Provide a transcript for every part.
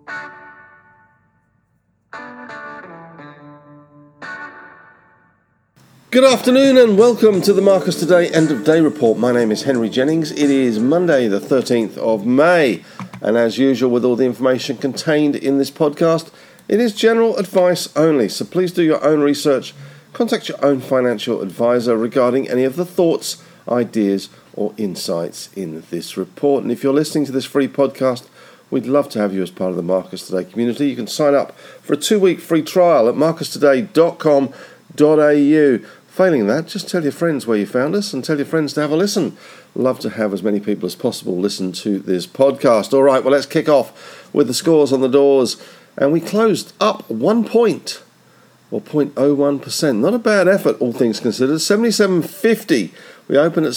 Good afternoon and welcome to the Marcus Today End of Day Report. My name is Henry Jennings. It is Monday the 13th of May, and as usual with all the information contained in this podcast, it is general advice only, so please do your own research, contact your own financial advisor regarding any of the thoughts, ideas or insights in this report. And if you're listening to this free podcast, we'd love to have you as part of the Marcus Today community. You can sign up for a 2-week free trial at marcustoday.com.au. Failing that, just tell your friends where you found us and tell your friends to have a listen. Love to have as many people as possible listen to this podcast. All right, well, let's kick off with the scores on the doors. And we closed up 1 point, or 0.01%. Not a bad effort, all things considered. 77.50. We opened at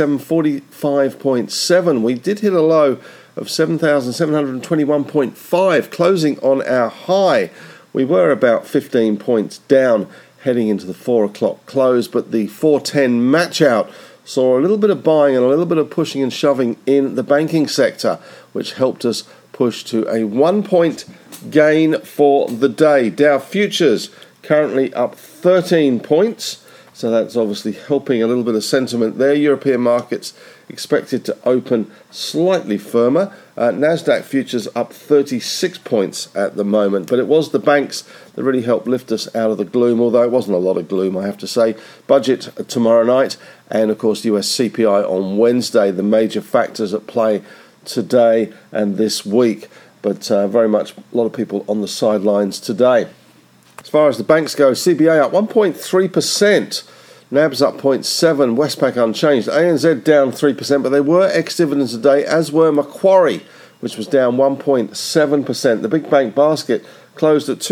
77.45.7. We did hit a low of 7,721.5, closing on our high. We were about 15 points down heading into the 4 o'clock close, but the 4:10 match out saw a little bit of buying and a little bit of pushing and shoving in the banking sector, which helped us push to a 1 point gain for the day. Dow futures currently up 13 points, so that's obviously helping a little bit of sentiment there. European markets expected to open slightly firmer. Nasdaq futures up 36 points at the moment, but it was the banks that really helped lift us out of the gloom, although it wasn't a lot of gloom, I have to say. Budget tomorrow night, and of course US CPI on Wednesday, the major factors at play today and this week, but very much a lot of people on the sidelines today. As far as the banks go, CBA up 1.3%. NAB's up 0.7%, Westpac unchanged. ANZ down 3%, but they were ex-dividend today, as were Macquarie, which was down 1.7%. The big bank basket closed at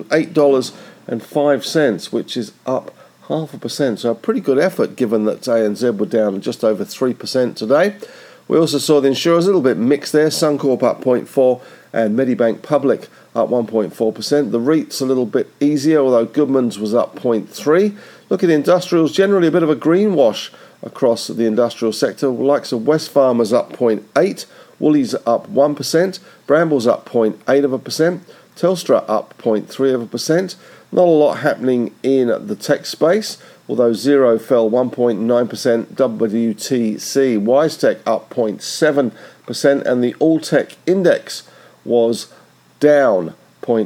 $208.05, which is up 0.5%. So a pretty good effort, given that ANZ were down just over 3% today. We also saw the insurers a little bit mixed there. Suncorp up 0.4% and Medibank Public up 1.4%. The REITs a little bit easier, although Goodman's was up 0.3%. Look at the industrials, generally a bit of a greenwash across the industrial sector. The likes of Wesfarmers up 0.8%, Woolies up 1%, Brambles up 0.8%, Telstra up 0.3%. Not a lot happening in the tech space, although Xero fell 1.9%, WTC, WiseTech up 0.7%, and the All-Tech Index was down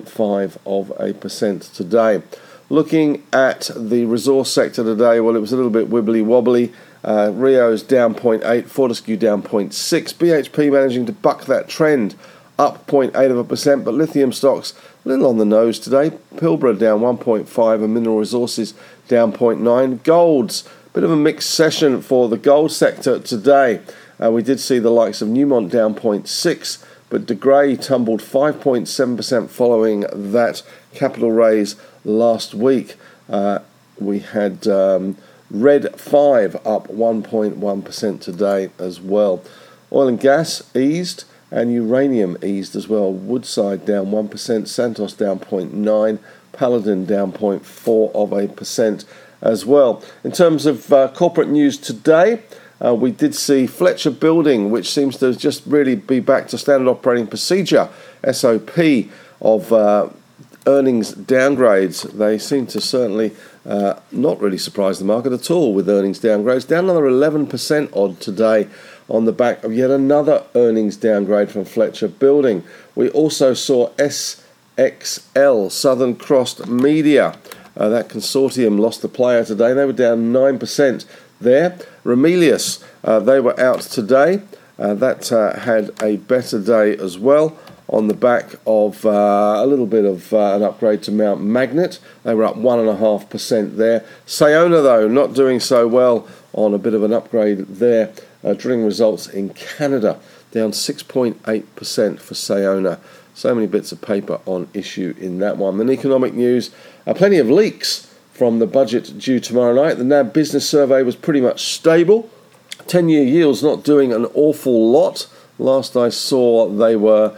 0.5% today. Looking at the resource sector today, well, it was a little bit wibbly-wobbly. Rio's down 0.8%, Fortescue down 0.6%. BHP managing to buck that trend, up 0.8%, but lithium stocks a little on the nose today. Pilbara down 1.5% and Mineral Resources down 0.9%. Gold's a bit of a mixed session for the gold sector today. We did see the likes of Newmont down 0.6%, but De Grey tumbled 5.7% following that capital raise last week. We had Red 5 up 1.1% today as well. Oil and gas eased and uranium eased as well. Woodside down 1%, Santos down 0.9%, Paladin down 0.4% as well. In terms of corporate news today, we did see Fletcher Building, which seems to just really be back to standard operating procedure, SOP, of earnings downgrades. They seem to certainly not really surprise the market at all with earnings downgrades. Down another 11% odd today on the back of yet another earnings downgrade from Fletcher Building. We also saw SXL, Southern Cross Media. That consortium lost the player today. They were down 9% there. Ramelius, they were out today. That had a better day as well on the back of a little bit of an upgrade to Mount Magnet. They were up 1.5% there. Sayona, though, not doing so well on a bit of an upgrade there. Drilling results in Canada, down 6.8% for Sayona. So many bits of paper on issue in that one. Then economic news, plenty of leaks from the budget due tomorrow night. The NAB business survey was pretty much stable. 10-year yields not doing an awful lot. Last I saw, they were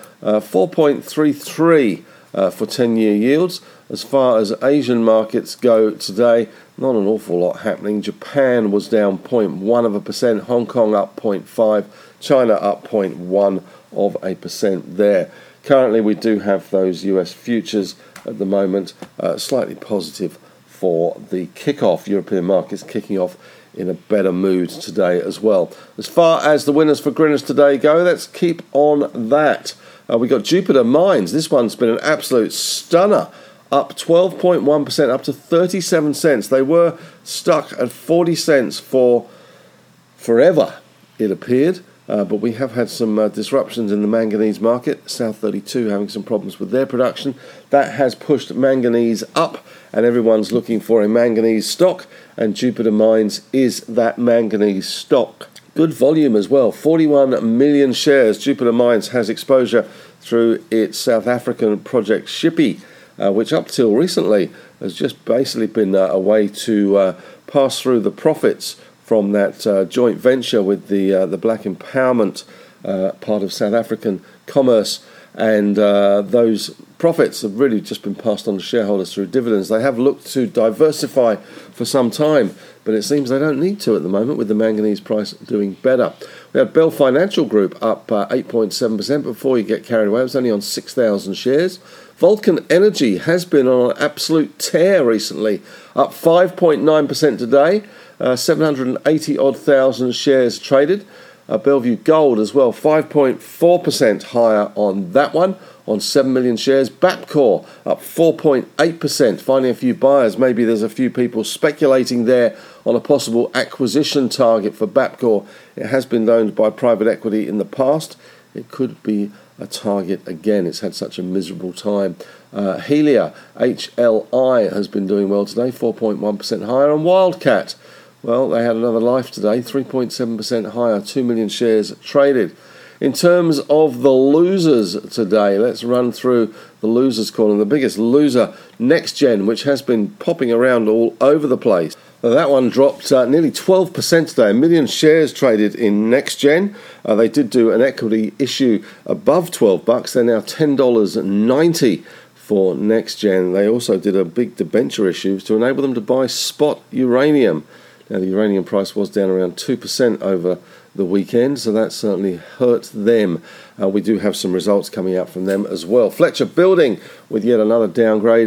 4.33 for 10-year yields. As far as Asian markets go today, not an awful lot happening. Japan was down 0.1%, Hong Kong up 0.5%, China up 0.1% there. Currently, we do have those US futures at the moment slightly positive for the kickoff. European markets kicking off in a better mood today as well. As far as the winners for Grinners today go, let's keep on that. We got Jupiter Mines. This one's been an absolute stunner. Up 12.1%, up to 37 cents. They were stuck at 40 cents for forever, it appeared. But we have had some disruptions in the manganese market. South 32 having some problems with their production. That has pushed manganese up, and everyone's looking for a manganese stock, and Jupiter Mines is that manganese stock. Good volume as well, 41 million shares. Jupiter Mines has exposure through its South African project Shippy, which up till recently has just basically been a way to pass through the profits from that joint venture with the Black Empowerment part of South African commerce, and those profits have really just been passed on to shareholders through dividends. They have looked to diversify for some time, but it seems they don't need to at the moment with the manganese price doing better. We had Bell Financial Group up 8.7%. Before you get carried away, it was only on 6,000 shares. Vulcan Energy has been on an absolute tear recently, up 5.9% today. 780 thousand shares traded. Bellevue Gold as well, 5.4% higher on that one, on 7 million shares. Bapcor up 4.8%, finding a few buyers. Maybe there's a few people speculating there on a possible acquisition target for Bapcor. It has been owned by private equity in the past. It could be a target again. It's had such a miserable time. Helia, HLI, has been doing well today, 4.1% higher. And Wildcat, well, they had another life today, 3.7% higher, 2 million shares traded. In terms of the losers today, let's run through the losers column. The biggest loser, NextGen, which has been popping around all over the place. That one dropped nearly 12% today. 1 million shares traded in NextGen. They did do an equity issue above $12. They're now $10.90 for NextGen. They also did a big debenture issue to enable them to buy spot uranium. Now, the uranium price was down around 2% over the weekend, so that certainly hurt them. We do have some results coming out from them as well. Fletcher Building with yet another downgrade,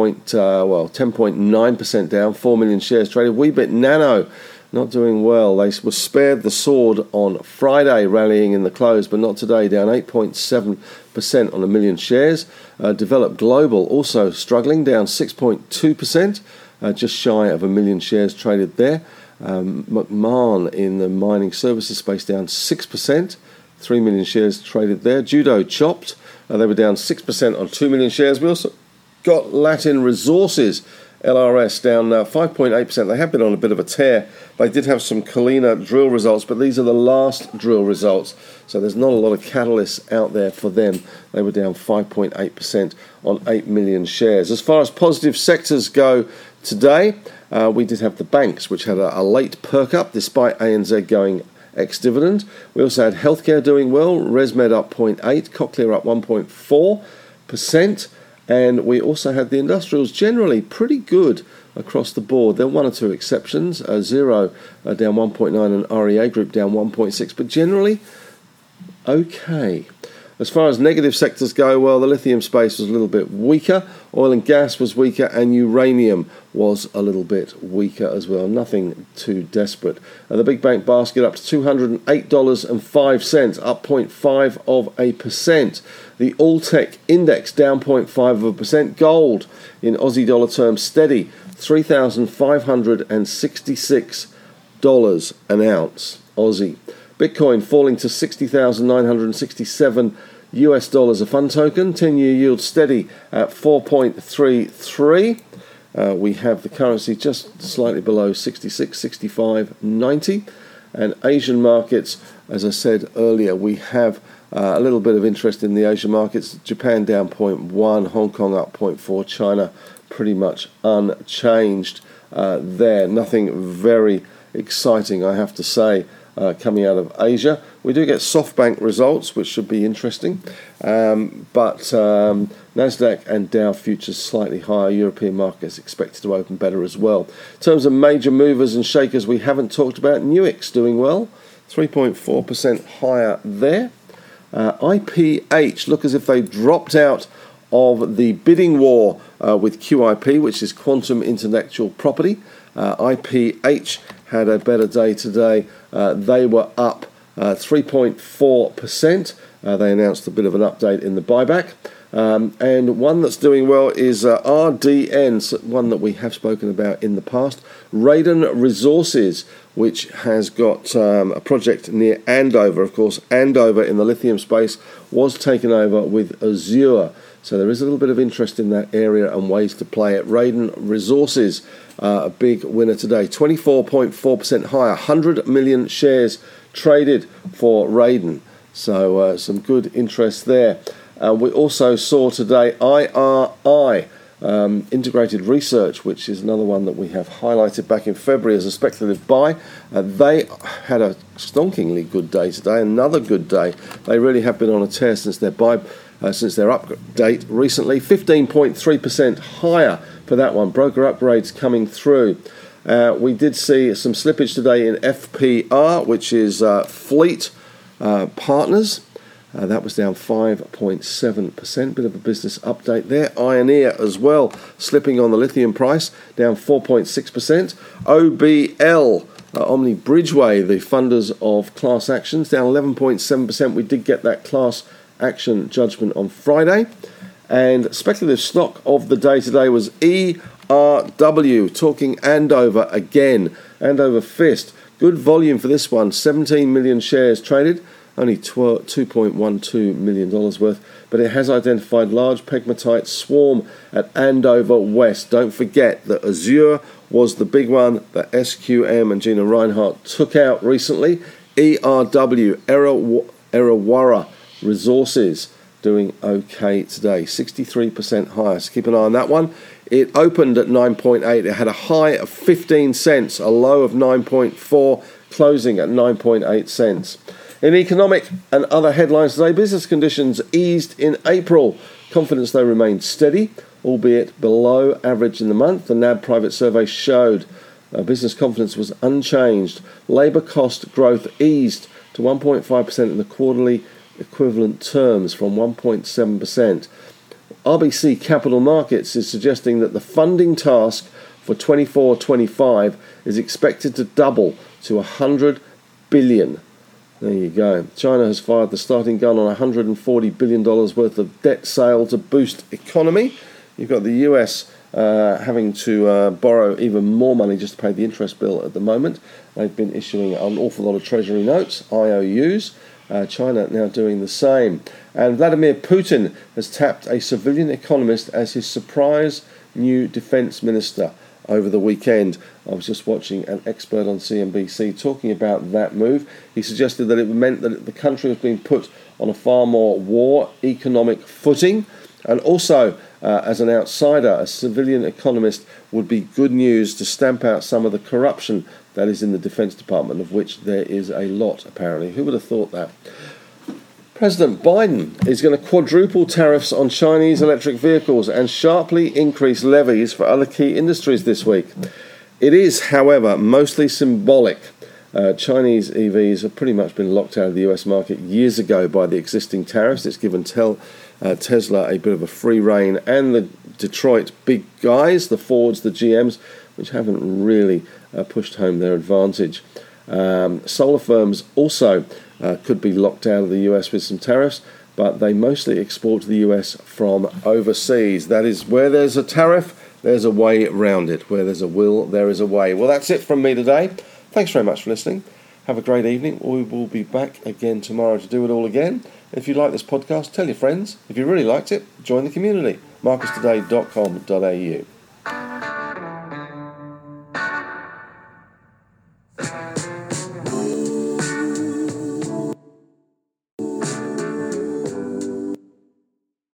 10.9% down, 4 million shares traded. Weebit Nano not doing well. They were spared the sword on Friday, rallying in the close, but not today, down 8.7% on 1 million shares. Develop Global also struggling, down 6.2%. Just shy of 1 million shares traded there. McMahon in the mining services space down 6%, 3 million shares traded there. Judo chopped, they were down 6% on 2 million shares. We also got Latin Resources, LRS, down 5.8%. They have been on a bit of a tear. They did have some Kalina drill results, but these are the last drill results, so there's not a lot of catalysts out there for them. They were down 5.8% on 8 million shares. As far as positive sectors go today, we did have the banks, which had a late perk up despite ANZ going ex-dividend. We also had healthcare doing well, ResMed up 0.8%, Cochlear up 1.4%, and we also had the industrials generally pretty good across the board. There were one or two exceptions, Xero down 1.9% and REA Group down 1.6%, but generally okay. As far as negative sectors go, well, the lithium space was a little bit weaker, oil and gas was weaker, and uranium was a little bit weaker as well. Nothing too desperate. The big bank basket up to $208.05, up 0.5%. The Alltech index down 0.5%. Gold in Aussie dollar terms steady, $3,566 an ounce Aussie. Bitcoin falling to $60,967 US dollars a fund token. 10-year yield steady at 4.33. We have the currency just slightly below 66, 65.90. And Asian markets, as I said earlier, we have a little bit of interest in the Asian markets. Japan down 0.1, Hong Kong up 0.4, China pretty much unchanged there. Nothing very exciting, I have to say, coming out of Asia. We do get SoftBank results, which should be interesting, but Nasdaq and Dow futures slightly higher. European markets expected to open better as well. In terms of major movers and shakers we haven't talked about, Nuix doing well, 3.4% higher there. IPH look as if they've dropped out of the bidding war with QIP, which is Quantum Intellectual Property. IPH had a better day today. They were up 3.4%. They announced a bit of an update in the buyback. And one that's doing well is RDN, one that we have spoken about in the past, Raiden Resources, which has got a project near Andover. Of course, Andover in the lithium space was taken over with Azure. So there is a little bit of interest in that area and ways to play it. Raiden Resources, a big winner today, 24.4% higher, 100 million shares traded for Raiden. So some good interest there. We also saw today IRI, Integrated Research, which is another one that we have highlighted back in February as a speculative buy. They had a stonkingly good day today, another good day. They really have been on a tear since their update recently. 15.3% higher for that one. Broker upgrades coming through. We did see some slippage today in FPR, which is Fleet Partners. That was down 5.7%. Bit of a business update there. Ioneer as well, slipping on the lithium price, down 4.6%. OBL, Omni Bridgeway, the funders of class actions, down 11.7%. We did get that class action judgment on Friday. And speculative stock of the day today was ERW, talking Andover again. Andover Fist. Good volume for this one, 17 million shares traded. Only $2.12 million worth, but it has identified large pegmatite swarm at Andover West. Don't forget that Azure was the big one that SQM and Gina Reinhardt took out recently. ERW, Errawara Resources, doing okay today, 63% higher. So keep an eye on that one. It opened at 9.8. It had a high of 15 cents, a low of 9.4, closing at 9.8 cents. In economic and other headlines today, business conditions eased in April. Confidence, though, remained steady, albeit below average in the month. The NAB private survey showed business confidence was unchanged. Labour cost growth eased to 1.5% in the quarterly equivalent terms from 1.7%. RBC Capital Markets is suggesting that the funding task for 24-25 is expected to double to $100 billion. There you go. China has fired the starting gun on $140 billion worth of debt sale to boost economy. You've got the US having to borrow even more money just to pay the interest bill at the moment. They've been issuing an awful lot of treasury notes, IOUs. China now doing the same. And Vladimir Putin has tapped a civilian economist as his surprise new defense minister over the weekend. I was just watching an expert on CNBC talking about that move. He suggested that it meant that the country was being put on a far more war economic footing, and also as an outsider, a civilian economist would be good news to stamp out some of the corruption that is in the Defense Department, of which there is a lot apparently. Who would have thought that? President Biden is going to quadruple tariffs on Chinese electric vehicles and sharply increase levies for other key industries this week. It is, however, mostly symbolic. Chinese EVs have pretty much been locked out of the US market years ago by the existing tariffs. It's given Tesla a bit of a free rein, and the Detroit big guys, the Fords, the GMs, which haven't really pushed home their advantage. Solar firms also could be locked out of the US with some tariffs, but they mostly export to the US from overseas. That is, where there's a tariff, there's a way around it. Where there's a will, there is a way. Well, that's it from me today. Thanks very much for listening. Have a great evening. We will be back again tomorrow to do it all again. If you like this podcast, tell your friends. If you really liked it, join the community. marcustoday.com.au